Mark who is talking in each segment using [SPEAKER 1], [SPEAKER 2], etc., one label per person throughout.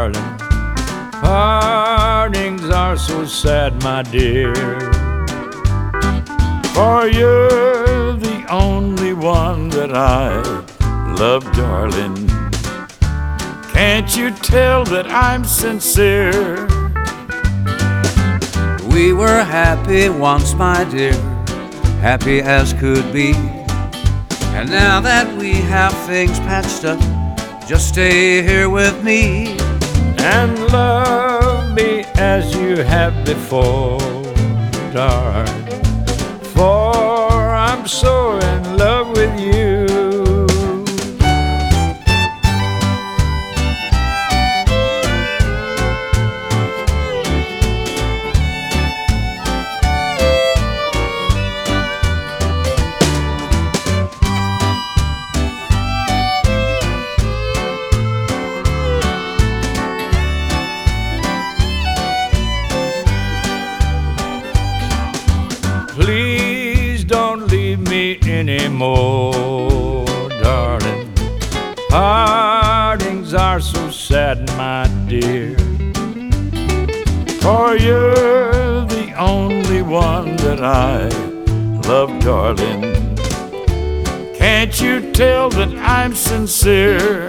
[SPEAKER 1] darling. Partings are so sad, my dear, for you're the only one that I love, darling. Can't you tell that I'm sincere?
[SPEAKER 2] We were happy once, my dear, happy as could be. And now that we have things patched up, just stay here with me
[SPEAKER 1] and love me as you have before, darling, for I'm so in love with you. Please don't leave me anymore, darling. Partings are so sad, my dear, for you're the only one that I love, darling. Can't you tell that I'm sincere?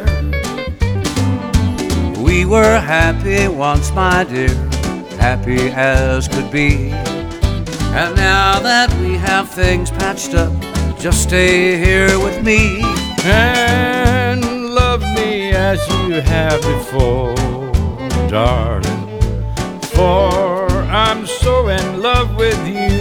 [SPEAKER 2] We were happy once, my dear, happy as could be. And now that we have things patched up, just stay here with me
[SPEAKER 1] and love me as you have before, darling, for I'm so in love with you.